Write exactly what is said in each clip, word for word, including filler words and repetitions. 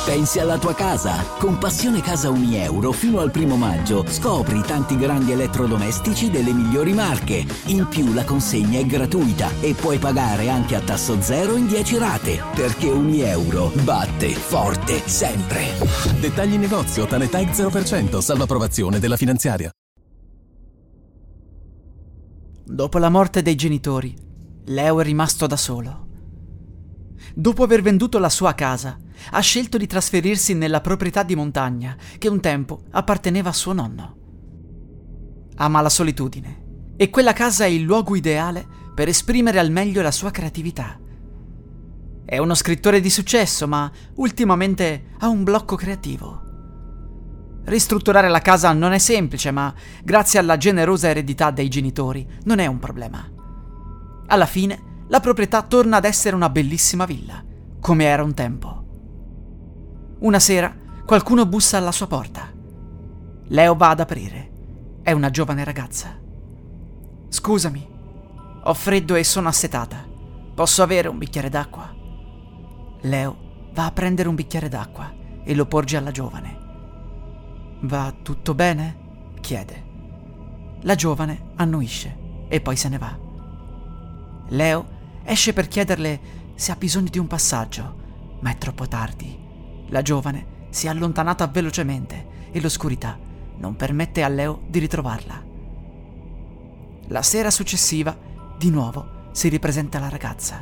Pensi alla tua casa. Con Passione Casa Unieuro fino al primo maggio scopri tanti grandi elettrodomestici delle migliori marche. In più la consegna è gratuita e puoi pagare anche a tasso zero in dieci rate, perché Unieuro batte forte sempre. Dettagli in negozio, Tanetech zero per cento, salvo approvazione della finanziaria. Dopo la morte dei genitori, Leo è rimasto da solo. Dopo aver venduto la sua casa, ha scelto di trasferirsi nella proprietà di montagna che un tempo apparteneva a suo nonno. Ama la solitudine e quella casa è il luogo ideale per esprimere al meglio la sua creatività. È uno scrittore di successo, ma ultimamente ha un blocco creativo. Ristrutturare la casa non è semplice, ma grazie alla generosa eredità dei genitori non è un problema. Alla fine, la proprietà torna ad essere una bellissima villa, come era un tempo. Una sera, qualcuno bussa alla sua porta. Leo va ad aprire. È una giovane ragazza. «Scusami, ho freddo e sono assetata. Posso avere un bicchiere d'acqua?» Leo va a prendere un bicchiere d'acqua e lo porge alla giovane. «Va tutto bene?» chiede. La giovane annuisce e poi se ne va. Leo esce per chiederle se ha bisogno di un passaggio, ma è troppo tardi. La giovane si è allontanata velocemente e l'oscurità non permette a Leo di ritrovarla. La sera successiva, di nuovo, si ripresenta la ragazza.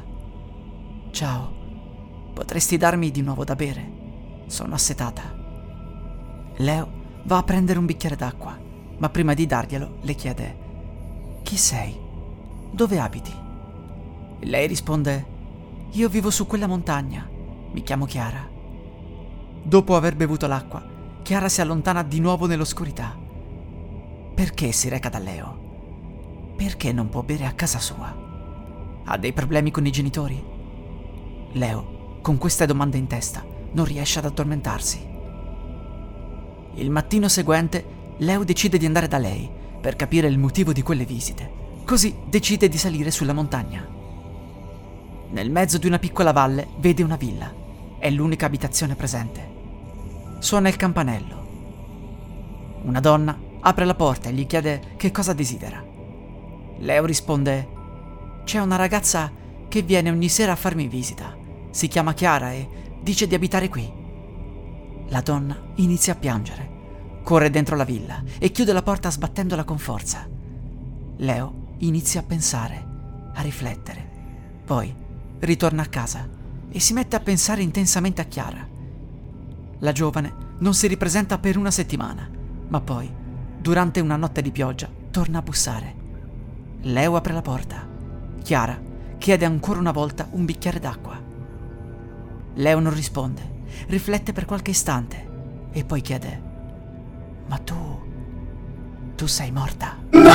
«Ciao, potresti darmi di nuovo da bere? Sono assetata». Leo va a prendere un bicchiere d'acqua, ma prima di darglielo le chiede: «Chi sei? Dove abiti?» Lei risponde: «Io vivo su quella montagna, mi chiamo Chiara». Dopo aver bevuto l'acqua, Chiara si allontana di nuovo nell'oscurità. Perché si reca da Leo? Perché non può bere a casa sua? Ha dei problemi con i genitori? Leo, con queste domande in testa, non riesce ad addormentarsi. Il mattino seguente, Leo decide di andare da lei per capire il motivo di quelle visite. Così decide di salire sulla montagna. Nel mezzo di una piccola valle vede una villa. È l'unica abitazione presente. Suona il campanello. Una donna apre la porta e gli chiede che cosa desidera. Leo risponde: «C'è una ragazza che viene ogni sera a farmi visita. Si chiama Chiara e dice di abitare qui». La donna inizia a piangere. Corre dentro la villa e chiude la porta sbattendola con forza. Leo inizia a pensare, a riflettere. Poi ritorna a casa e si mette a pensare intensamente a Chiara. La giovane non si ripresenta per una settimana, ma poi, durante una notte di pioggia, torna a bussare. Leo apre la porta. Chiara chiede ancora una volta un bicchiere d'acqua. Leo non risponde, riflette per qualche istante e poi chiede: «Ma tu... tu sei morta?»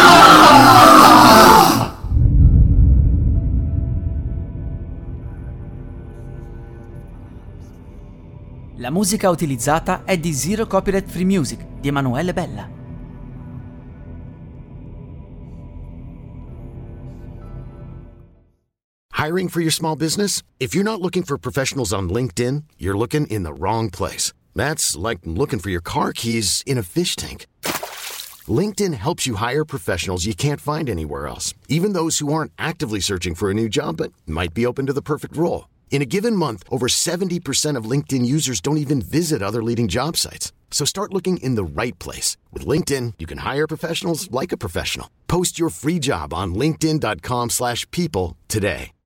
La musica utilizzata è di Zero Copyright Free Music di Emanuele Bella. Hiring for your small business? If you're not looking for professionals on LinkedIn, you're looking in the wrong place. That's like looking for your car keys in a fish tank. LinkedIn helps you hire professionals you can't find anywhere else, even those who aren't actively searching for a new job but might be open to the perfect role. In a given month, over seventy percent of LinkedIn users don't even visit other leading job sites. So start looking in the right place. With LinkedIn, you can hire professionals like a professional. Post your free job on linkedin dot com slash people today.